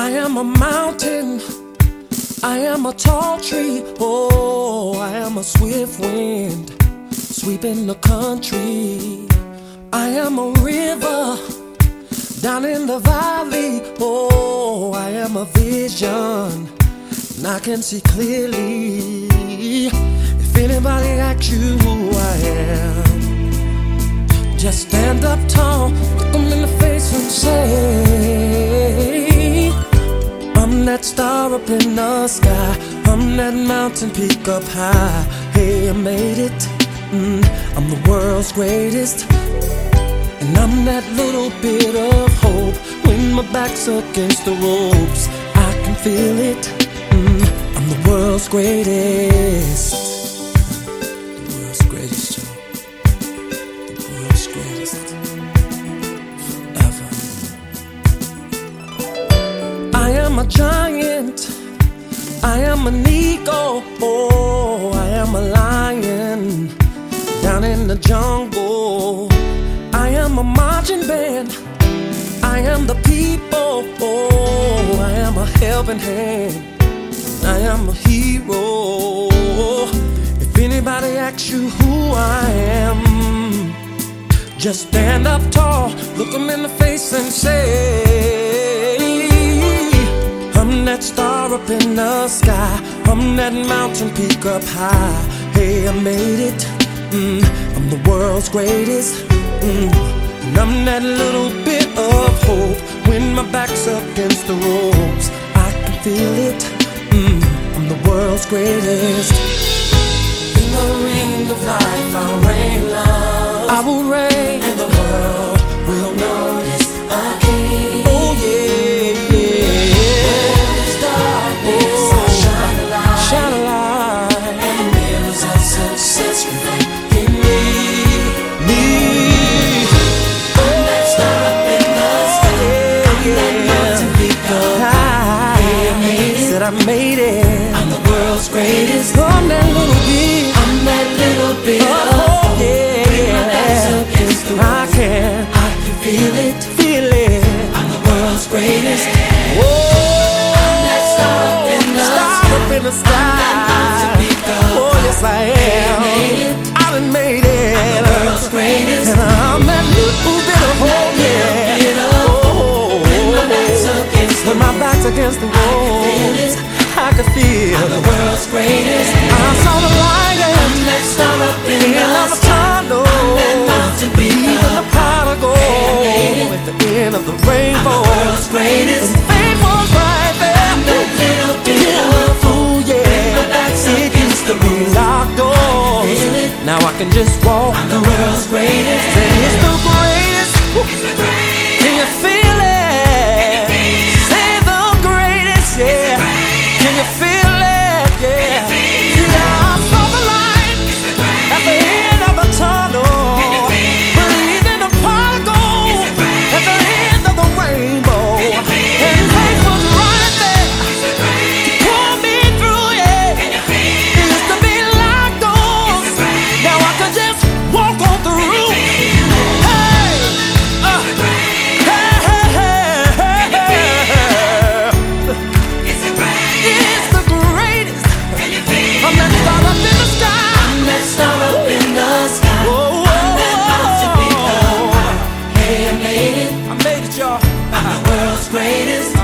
I am a mountain, I am a tall tree, oh, I am a swift wind sweeping the country. I am a river down in the valley, oh, I am a vision and I can see clearly. If anybody asks you who I am, just stand up tall, look them in the face and say, I'm that star up in the sky, I'm that mountain peak up high. Hey, I made it, I'm the world's greatest. And I'm that little bit of hope when my back's against the ropes. I can feel it, I'm the world's greatest. The world's greatest, Joe. The world's greatest. Forever. I am a giant, I am an eagle, oh, I am a lion down in the jungle. I am a marching band, I am the people, oh, I am a helping hand, I am a hero. If anybody asks you who I am, just stand up tall, look them in the face and say, I'm that star up in the sky, I'm that mountain peak up high. Hey, I made it, I'm the world's greatest. And I'm that little bit of hope when my back's up against the ropes. I can feel it, I'm the world's greatest. In the ring of life I'll reign love, I will reign, and the world will notice a king. Oh yeah, yeah. Darkness, I'll shine a light, shine a light, and the mirrors of success reflect in me. I made it, I'm the world's greatest. I'm that little bit, I'm that little bit of hope. Yeah, I can feel it, feel it. I'm the world's greatest. Whoa, I'm that star up in the sky. Oh yes I am, I done made it. I'm the world's greatest. And I'm that little bit of hope. Yeah, oh, when my back's against the wall, I can feel I'm the world's greatest. I saw the light and that star up in the tunnel. I'm that mountain peak, even the pot of gold at the end of the rainbow. I'm the world's greatest. And fame was right there. I'm that little bit of fool, yeah. My back's against the locked doors. Now I can just walk. I'm the world's greatest. Say it's the greatest. It's the greatest. Can you feel it? Say the greatest, yeah. Can you feel it? Yeah. Yeah, I saw the light at the end of the tunnel. Believed in the pot of gold at the end of the rainbow. And faith was right there to pull me through, yeah. It used to be locked doors. Now I can just walk on through. Hey, I made it, y'all. I'm the world's greatest.